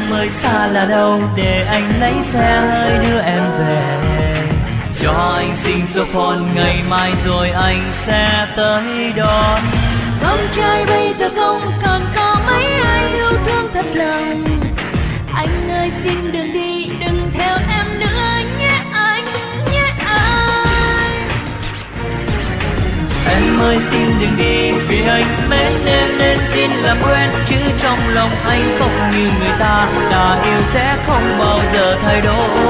mới xa là đâu, để anh lấy xe hơi đưa em về. Cho anh xin số phone, ngày mai rồi anh sẽ tới đón. Con trai bây giờ không còn có mấy ai yêu thương thật lòng. Anh ơi xin đừng đi, đừng theo em nữa nhé anh, nhé anh. Em ơi xin đừng đi, vì anh mến em nên xin làm quen. Chứ trong lòng anh không như người ta, đã yêu sẽ không bao giờ thay đổi.